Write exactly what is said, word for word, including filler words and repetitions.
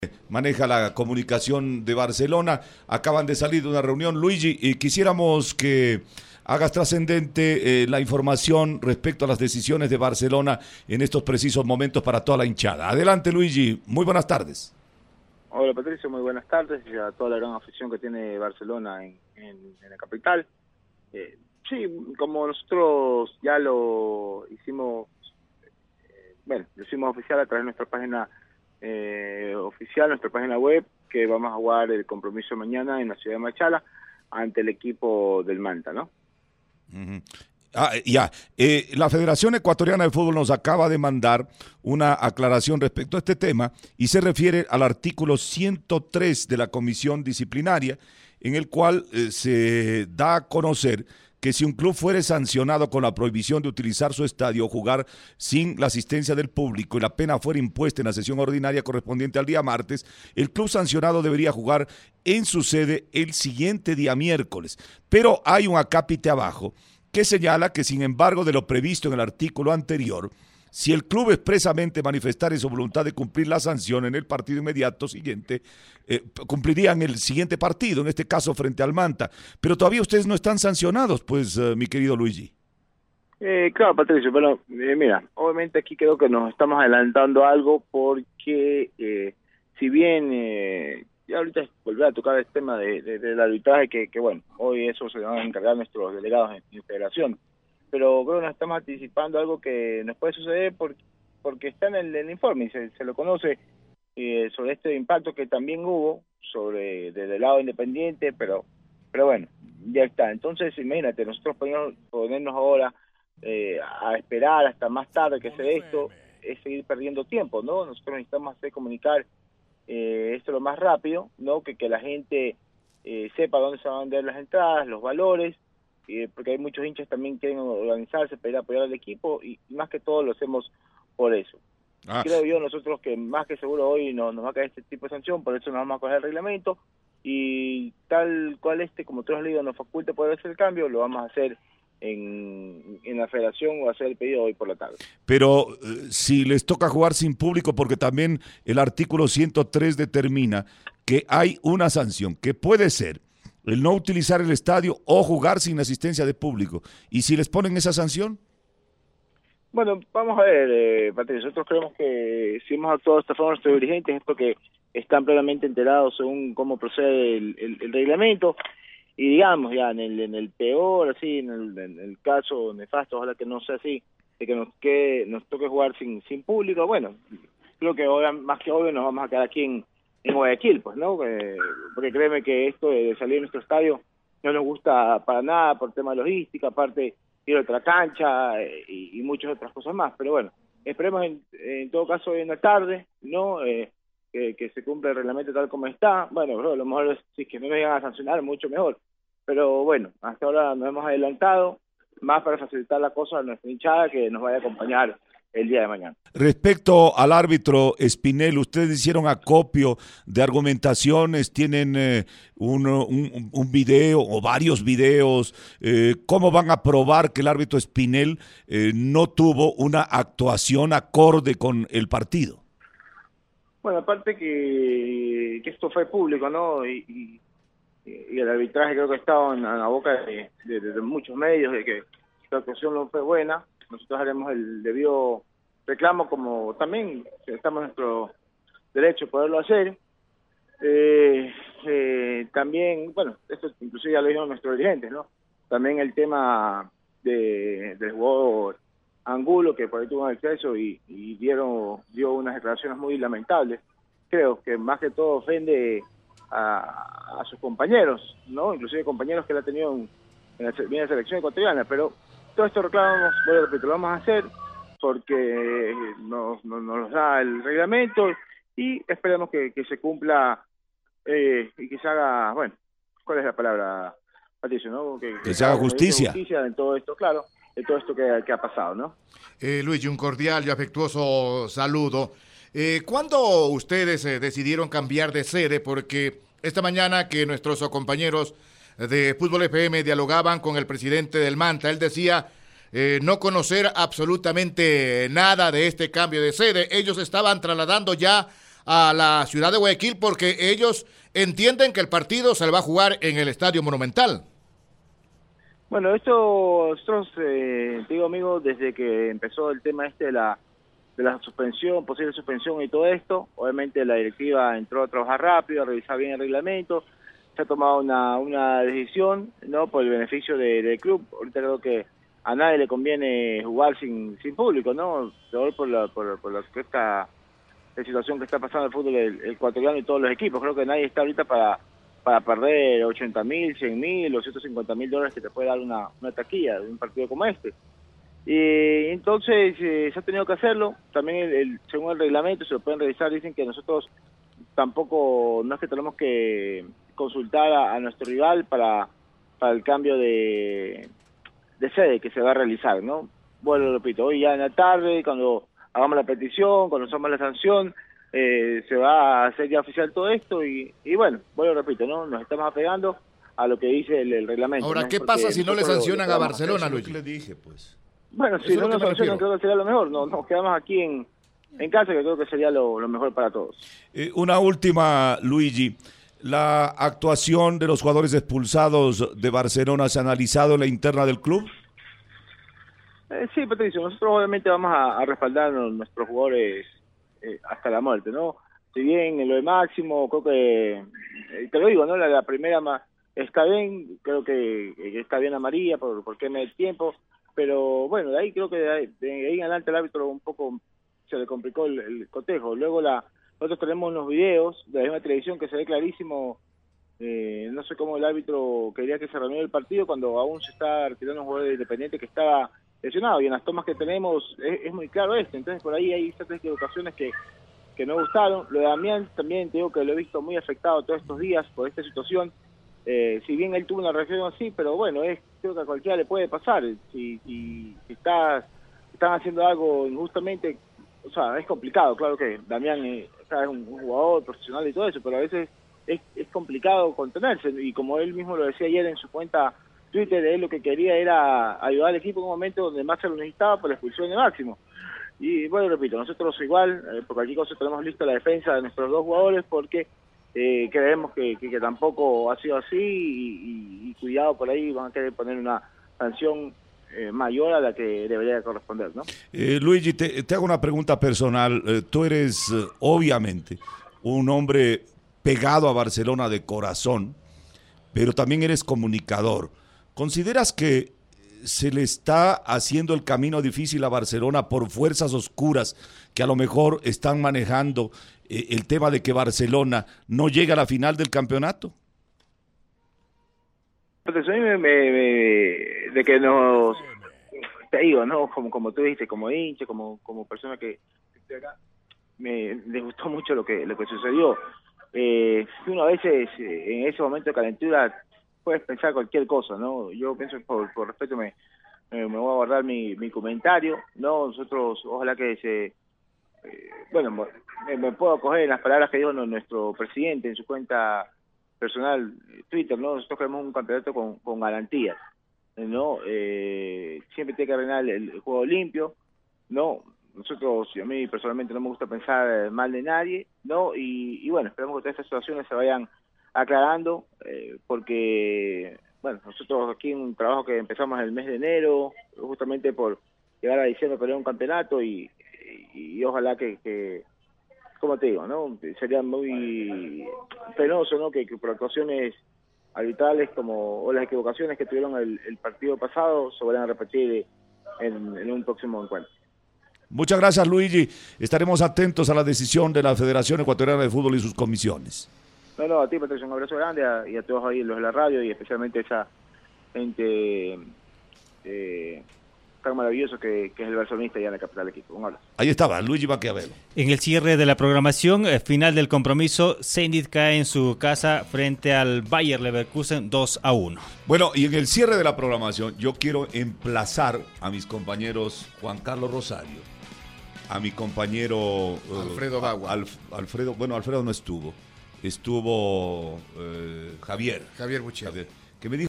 Maneja la comunicación de Barcelona. Acaban de salir de una reunión, Luigi, y quisiéramos que hagas trascendente eh, la información respecto a las decisiones de Barcelona en estos precisos momentos para toda la hinchada. Adelante, Luigi, muy buenas tardes. Hola Patricio, muy buenas tardes y a toda la gran afición que tiene Barcelona en, en, en la capital. Eh, sí, como nosotros ya lo hicimos, eh, bueno, lo hicimos oficial a través de nuestra página eh, oficial, nuestra página web, que vamos a jugar el compromiso mañana en la ciudad de Machala ante el equipo del Manta, ¿no? Uh-huh. Ah, ya, eh, la Federación Ecuatoriana de Fútbol nos acaba de mandar una aclaración respecto a este tema y se refiere al artículo ciento tres de la Comisión Disciplinaria, en el cual eh, se da a conocer que si un club fuere sancionado con la prohibición de utilizar su estadio o jugar sin la asistencia del público y la pena fuera impuesta en la sesión ordinaria correspondiente al día martes, el club sancionado debería jugar en su sede el siguiente día miércoles. Pero hay un acápite abajo que señala que, sin embargo, de lo previsto en el artículo anterior, si el club expresamente manifestare su voluntad de cumplir la sanción en el partido inmediato siguiente, eh, cumplirían el siguiente partido, en este caso frente al Manta. Pero todavía ustedes no están sancionados, pues, uh, mi querido Luigi. Eh, claro, Patricio, pero eh, mira, obviamente aquí creo que nos estamos adelantando algo porque eh, si bien eh, ya ahorita volver a tocar el tema de, de, del arbitraje, que, que bueno, hoy eso se van a encargar nuestros delegados en, en federación, pero creo que nos estamos anticipando algo que nos puede suceder porque, porque está en el, el informe y se, se lo conoce eh, sobre este impacto que también hubo sobre desde el lado independiente, pero pero bueno, ya está. Entonces, imagínate, nosotros ponernos, ponernos ahora eh, a esperar hasta más tarde que se dé esto, es seguir perdiendo tiempo, ¿no? Nosotros necesitamos hacer comunicar eh, esto lo más rápido, ¿no? Que, que la gente eh, sepa dónde se van a vender las entradas, los valores, Eh, porque hay muchos hinchas también que quieren organizarse para ir a apoyar al equipo y, y más que todo lo hacemos por eso. Ah. Creo yo nosotros que más que seguro hoy no, nos va a caer este tipo de sanción, por eso nos vamos a coger el reglamento y tal cual este, como tú has leído, nos faculta poder hacer el cambio, lo vamos a hacer en, en la federación o hacer el pedido hoy por la tarde. Pero eh, si les toca jugar sin público, porque también el artículo ciento tres determina que hay una sanción que puede ser el no utilizar el estadio o jugar sin asistencia de público. ¿Y si les ponen esa sanción? Bueno, vamos a ver, eh, Patricio, nosotros creemos que si hemos actuado de esta forma nuestros dirigentes es porque están plenamente enterados según cómo procede el, el, el reglamento y digamos ya en el, en el peor, así, en el, en el caso nefasto, ojalá que no sea así, de que nos, que nos toque jugar sin, sin público, bueno, creo que hoy, más que obvio nos vamos a quedar aquí en en Guayaquil, pues, ¿no? Eh, porque créeme que esto de salir de nuestro estadio no nos gusta para nada por tema de logística, aparte ir a otra cancha eh, y, y muchas otras cosas más, pero bueno, esperemos en, en todo caso hoy en la tarde, ¿no? Eh, que, que se cumpla el reglamento tal como está, bueno, bro, a lo mejor si es que no nos llegan a sancionar, mucho mejor, pero bueno, hasta ahora nos hemos adelantado, más para facilitar la cosa a nuestra hinchada que nos vaya a acompañar el día de mañana. Respecto al árbitro Espinel, ustedes hicieron acopio de argumentaciones, tienen eh, un, un, un video o varios videos, eh, ¿cómo van a probar que el árbitro Espinel eh, no tuvo una actuación acorde con el partido? Bueno, aparte que, que esto fue público, ¿no? Y, y, y el arbitraje creo que estaba en, en la boca de, de, de muchos medios, de que la actuación no fue buena. Nosotros haremos el debido reclamo, como también estamos en nuestro derecho de poderlo hacer. Eh, eh, también, bueno, esto inclusive ya lo dijeron nuestros dirigentes, ¿no? También el tema de, del jugador Angulo, que por ahí tuvo un exceso y, y dieron, dio unas declaraciones muy lamentables. Creo que más que todo ofende a, a sus compañeros, ¿no? Inclusive compañeros que él ha tenido en, en la, en la selección ecuatoriana, pero todo esto reclamamos, bueno, lo vamos a hacer porque nos, nos, nos da el reglamento y esperemos que, que se cumpla eh, y que se haga, bueno, ¿cuál es la palabra, Patricio? ¿No? Que, que, que se haga justicia. justicia en todo esto, claro, en todo esto que, que ha pasado, ¿no? Eh, Luigi, un cordial y afectuoso saludo. Eh, ¿Cuándo ustedes eh, decidieron cambiar de sede? Porque esta mañana que nuestros compañeros de Fútbol F M dialogaban con el presidente del Manta, él decía eh, no conocer absolutamente nada de este cambio de sede. Ellos estaban trasladando ya a la ciudad de Guayaquil porque ellos entienden que el partido se va a jugar en el Estadio Monumental. Bueno, esto nosotros, eh, te digo amigo, desde que empezó el tema este de la de la suspensión, posible suspensión y todo esto, obviamente la directiva entró a trabajar rápido, a revisar bien el reglamento, se ha tomado una, una decisión, ¿no? Por el beneficio de, del club. Ahorita creo que a nadie le conviene jugar sin sin público, ¿no? Peor por la, por, por la, esta la situación que está pasando el fútbol el, el ecuatoriano y todos los equipos. Creo que nadie está ahorita para para perder ochenta mil, cien mil o ciento cincuenta mil dólares que te puede dar una, una taquilla de un partido como este. Y entonces eh, se ha tenido que hacerlo. También el, el, según el reglamento, se lo pueden revisar, dicen que nosotros tampoco, no es que tenemos que consultar a, a nuestro rival para, para el cambio de, de sede que se va a realizar, ¿no? Bueno, lo repito, hoy ya en la tarde, cuando hagamos la petición, cuando hagamos la sanción, eh, se va a hacer ya oficial todo esto y, y bueno, bueno, repito, ¿no? Nos estamos apegando a lo que dice el, el reglamento. Ahora, ¿no? ¿qué Porque pasa si no le sancionan lo, lo a Barcelona, Luis? Luis? Le dije, pues. Bueno, si no nos sancionan, creo que sería lo mejor. No, nos quedamos aquí en, en casa, que creo que sería lo, lo mejor para todos. Eh, una última, Luigi. ¿La actuación de los jugadores expulsados de Barcelona se ha analizado en la interna del club? Eh, sí, Patricio, nosotros obviamente vamos a, a respaldar a nuestros jugadores eh, hasta la muerte, ¿no? Si bien en lo de Máximo, creo que, eh, te lo digo, ¿no? La, la primera ma, está bien, creo que, que está bien a María por, por quema del tiempo, pero bueno, de ahí creo que de ahí, de ahí en adelante el árbitro un poco se le complicó el, el cotejo. Luego la nosotros tenemos unos videos de la misma televisión que se ve clarísimo, eh, no sé cómo el árbitro quería que se reanude el partido cuando aún se está retirando un jugador de Independiente que estaba lesionado, y en las tomas que tenemos es, es muy claro esto. Entonces por ahí hay ciertas equivocaciones que, que no gustaron. Lo de Damián también te digo que lo he visto muy afectado todos estos días por esta situación, eh, si bien él tuvo una reacción así, pero bueno, es creo que a cualquiera le puede pasar, si, si, si está, están haciendo algo injustamente, o sea, es complicado. Claro que Damián eh, es un, un jugador profesional y todo eso, pero a veces es, es complicado contenerse, y como él mismo lo decía ayer en su cuenta Twitter, él lo que quería era ayudar al equipo en un momento donde más se lo necesitaba por la expulsión de Máximo. Y bueno, repito, nosotros igual, eh, por cualquier cosa tenemos lista la defensa de nuestros dos jugadores, porque eh, creemos que, que, que tampoco ha sido así, y, y, y cuidado, por ahí van a querer poner una sanción eh, mayor a la que debería corresponder, ¿no? Eh, Luigi, te, te hago una pregunta personal. Eh, tú eres, eh, obviamente, un hombre pegado a Barcelona de corazón, pero también eres comunicador. ¿Consideras que se le está haciendo el camino difícil a Barcelona por fuerzas oscuras que a lo mejor están manejando eh, el tema de que Barcelona no llega a la final del campeonato? Entonces, a mí me, me, me, de que nos, te digo, ¿no? Como, como tú dijiste, como hincha, como, como persona que estoy acá, me, me gustó mucho lo que, lo que sucedió. Eh, uno a veces, eh, en ese momento de calentura, puedes pensar cualquier cosa, ¿no? Yo pienso, por, por respeto, me, me, me voy a guardar mi, mi comentario, ¿no? Nosotros, ojalá que se... Eh, bueno, me, me puedo acoger en las palabras que dijo nuestro presidente en su cuenta personal, Twitter, ¿no? Nosotros queremos un campeonato con, con garantías, ¿no? Eh, siempre tiene que reinar el, el juego limpio, ¿no? Nosotros, a mí personalmente no me gusta pensar mal de nadie, ¿no? Y, y bueno, esperemos que todas estas situaciones se vayan aclarando, eh, porque, bueno, nosotros aquí en un trabajo que empezamos en el mes de enero, justamente por llegar a diciembre para un campeonato, y, y, y ojalá que, que, como te digo, ¿no? Sería muy penoso, ¿no? Que, que por actuaciones arbitrales como o las equivocaciones que tuvieron el, el partido pasado se vayan a repetir en, en un próximo encuentro. Muchas gracias, Luigi. Estaremos atentos a la decisión de la Federación Ecuatoriana de Fútbol y sus comisiones. No, no, a ti, Patricio, un abrazo grande a, y a todos ahí los de la radio, y especialmente a esa gente eh, tan maravillosa que, que es el barcelonista ya en la capital del equipo. Un abrazo. Ahí estaba, Luigi Maquiavelo. En el cierre de la programación, eh, final del compromiso, Zenit cae en su casa frente al Bayer Leverkusen dos a uno. Bueno, y en el cierre de la programación, yo quiero emplazar a mis compañeros Juan Carlos Rosario, a mi compañero uh, Alfredo Bagua. Alf, Alfredo, bueno, Alfredo no estuvo. Estuvo eh, Javier. Javier Buchet. Javier, que me dijo